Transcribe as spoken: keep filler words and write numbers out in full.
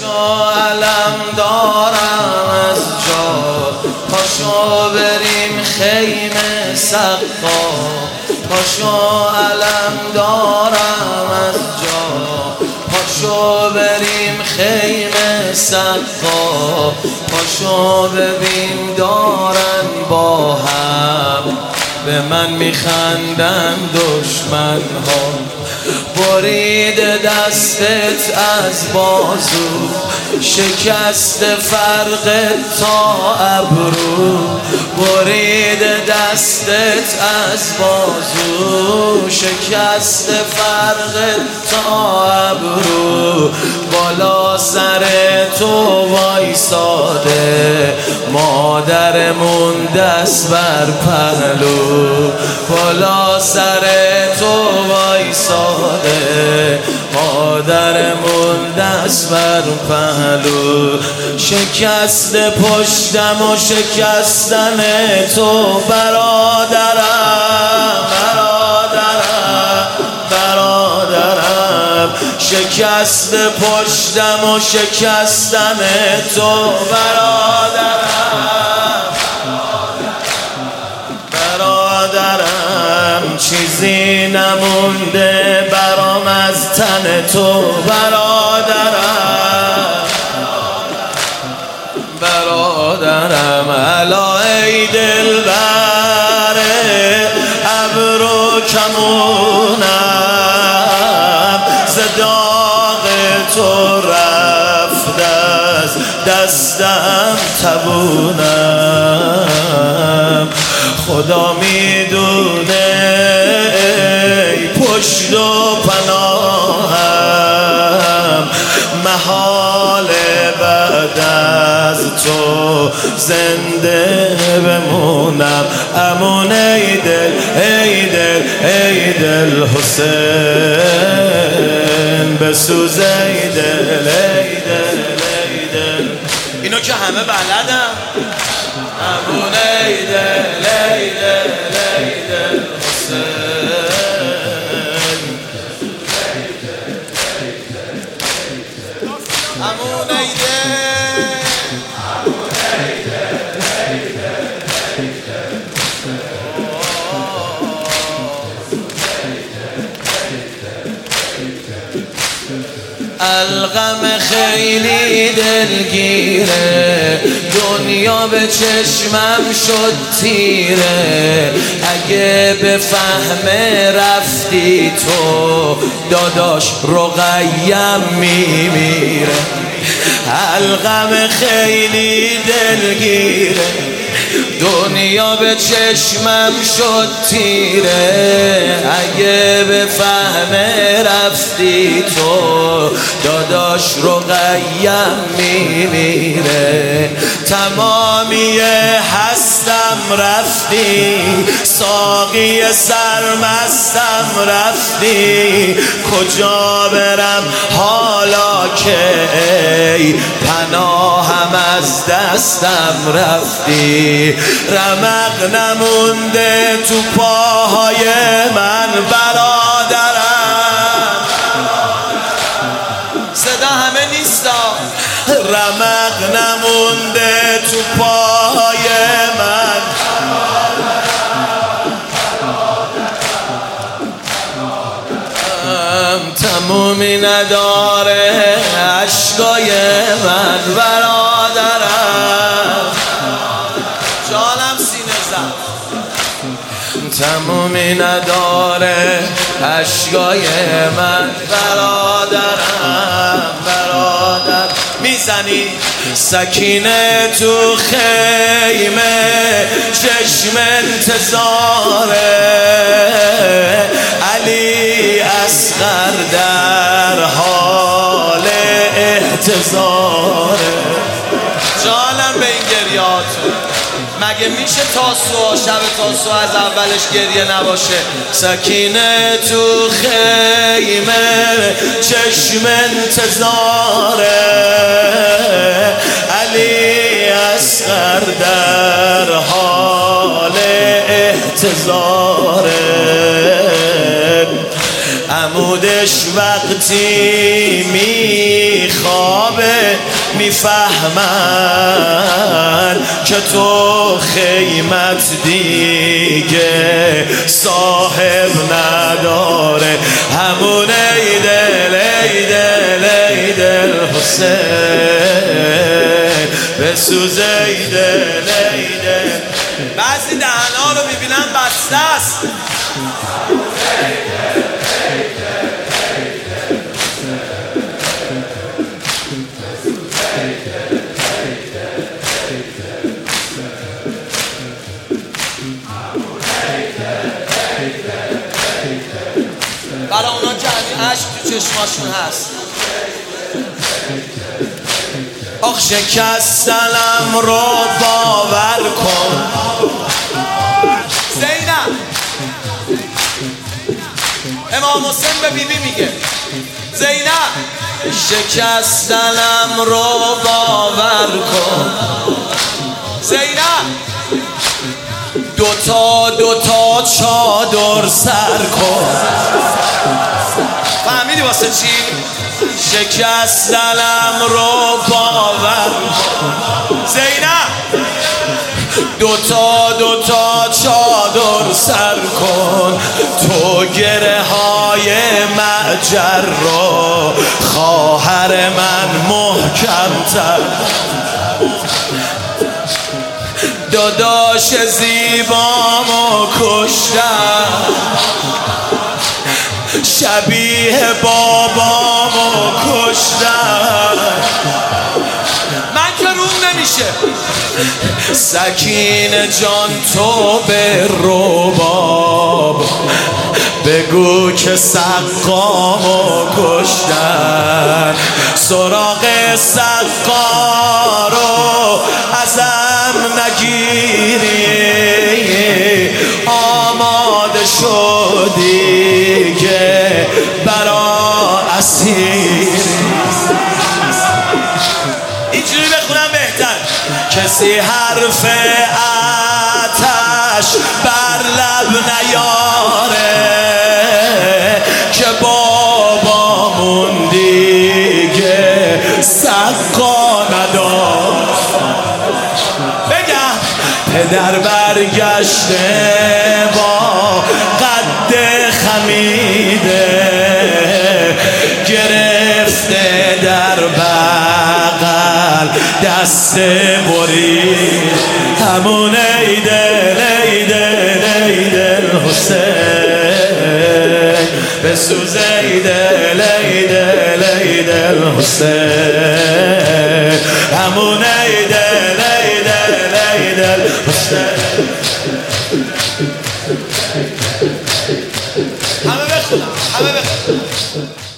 پاشو علم دارم از جا، پاشو بریم خیمه سقا. پاشو علم دارم از جا، پاشو بریم خیمه سقا. پاشو ببین دارن با هم، به من میخندن دشمن ها. برید دستت از بازو، شکست فرق تا ابرو. برید دستت از بازو، شکست فرق تا ابرو. بالا سر تو وایساده مادرمون دست بر پهلو. بالا سر تو وایساده مادرمون دست بر پهلو. شکست پشتم و شکستن تو برادرم، برادرم، برادرم. شکست پشتم و شکستن تو برادرم، برادرم. چیزی نمونده برام از تن تو برادرم، برادرم. الا ای دلبر ابرو کمونم، ز داغ تو رفت از دستم تبونم. خدا میدونه ای پشت و پناهم، محال بعد از تو زنده بمونم. امون ای دل ای دل ای دل حسین، بسوز ای دل ای دل ای دل. اینو که همه بلدم. امون ای دل ای دل ای دل حسین. امون ای دل. الغم خیلی دلگیره، دنیا به چشمم شد تیره. اگه به فهم رفتی تو داداش رقیم میمیره. الغم خیلی دلگیره، دنیا به چشمم شد تیره. اگه به فهم رفتی تو داداش رقیم میمیره. تمامی هستم رفتی، ساقی سرمستم رفتی. کجا برم حالا که ای پناهم از دستم رفتی. رمق نمونده تو پاهای من برادرم، صدا همه نیستا. رمق نمونده تو پاهای من، تمومی نداره عشقای من برادرم. جانم سینه زد. تمومی نداره عشقای من برادرم، برادر. میزنی سکینه تو خیمه، چشم انتظاره. علی اصغر در حال احتضاره. جانم به این گریاتون. مگه میشه تاسوعا شب تاسوعا از اولش گریه نباشه؟ سکینه تو خیمه، چشم انتظاره. علی اصغر در حال احتضاره. عمودش وقتی میخوابه میفهمن که تو خیمت دیگه صاحب نداره. همون ایدل ایدل ایدل حسین بسوز ایدل ایدل. بعضی دهنها رو میبینن بسته است. برای اونا که همین عشق تو چشماشون هست. آخ شکستنم رو باور کن زینب. امام حسین به بیبی میگه زینب شکستنم رو باور کن زینب. دوتا دوتا چادر سر کن. فهمیدی واسه چی؟ شکستنم رو باور کن زینب. دوتا دوتا چادر سر کن. تو گره های مجر رو خواهر من محکم تر. داداش زیبامو کشتم شبیه بابامو کشتم. من که روم نمیشه. سکینه جان تو به رباب بگو که سقامو کشتن. سراغ سقارو ازم نگیری. آماده شدی که برا اسیر. اینجوری بخونم بهتر. کسی حرف آتش بر لب نیاره که بابامون دیگه سقا ندار. بگم پدر برگشته با قد خمیده گرفته در بغل دست برید. همون ایدل ایدل ایدل حسین بسوز ایدل ایدل ایدل حسین. همون ایدل ایدل ایدل حسین. همه بخونم همه بخونم.